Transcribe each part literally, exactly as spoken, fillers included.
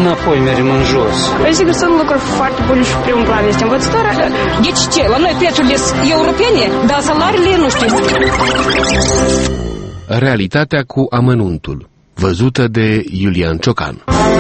înapoi mergem în jos. Păi sigur sunt lucruri foarte bune și primul plan este învățătoarea. Deci ce? La noi prețurile sunt europene, dar salariile nu știu. Realitatea cu amănuntul, văzută de Iulian Ciocan.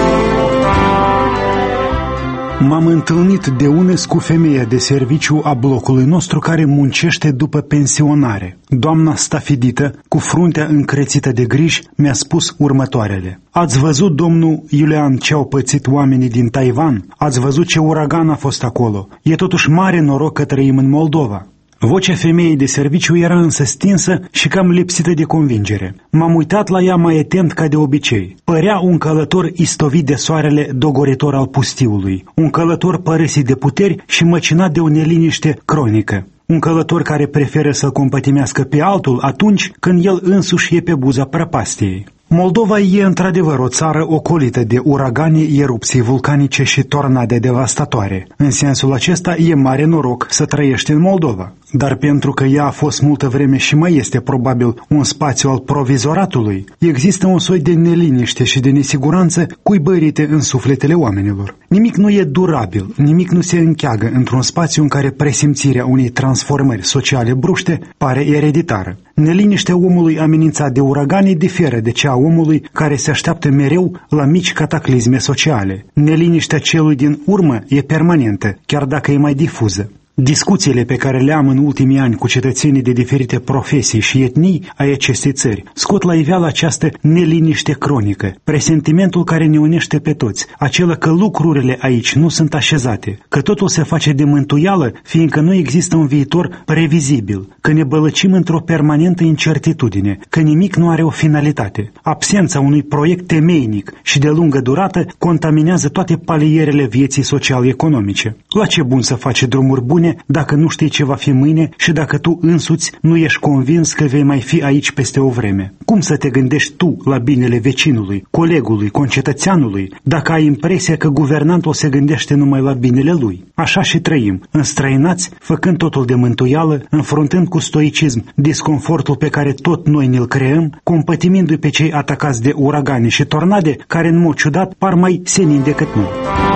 M-am întâlnit de unes cu femeia de serviciu a blocului nostru care muncește după pensionare. Doamna stafidită, cu fruntea încrețită de griji, mi-a spus următoarele. Ați văzut, domnul Iulian, ce au pățit oamenii din Taiwan? Ați văzut ce uragan a fost acolo? E totuși mare noroc că trăim în Moldova. Vocea femeii de serviciu era însă stinsă și cam lipsită de convingere. M-am uitat la ea mai atent ca de obicei. Părea un călător istovit de soarele dogoritor al pustiului, un călător părăsit de puteri și măcinat de o neliniște cronică. Un călător care preferă să-l compătimească pe altul atunci când el însuși e pe buza prăpastiei. Moldova e într-adevăr o țară ocolită de uragane, erupții vulcanice și tornade devastatoare. În sensul acesta e mare noroc să trăiești în Moldova. Dar pentru că ea a fost multă vreme și mai este probabil un spațiu al provizoratului, există un soi de neliniște și de nesiguranță cuibărite în sufletele oamenilor. Nimic nu e durabil, nimic nu se încheagă într-un spațiu în care presimțirea unei transformări sociale bruște pare ereditară. Neliniștea omului amenințat de uragane diferă de cea a omului care se așteaptă mereu la mici cataclisme sociale. Neliniștea celui din urmă e permanentă, chiar dacă e mai difuză. Discuțiile pe care le am în ultimii ani cu cetățenii de diferite profesii și etnii ai acestei țări scot la iveală această neliniște cronică, presentimentul care ne unește pe toți, acela că lucrurile aici nu sunt așezate, că totul se face de mântuială, fiindcă nu există un viitor previzibil, că ne bălăcim într-o permanentă incertitudine, că nimic nu are o finalitate. Absența unui proiect temeinic și de lungă durată contaminează toate palierele vieții social-economice. La ce bun să faci drumuri bune dacă nu știi ce va fi mâine și dacă tu însuți nu ești convins că vei mai fi aici peste o vreme? Cum să te gândești tu la binele vecinului, colegului, concetățeanului, dacă ai impresia că guvernantul se gândește numai la binele lui? Așa și trăim, înstrăinați, făcând totul de mântuială, înfruntând cu stoicism disconfortul pe care tot noi ne-l creăm, compătimindu-i pe cei atacați de uragane și tornade, care în mod ciudat par mai senini decât noi.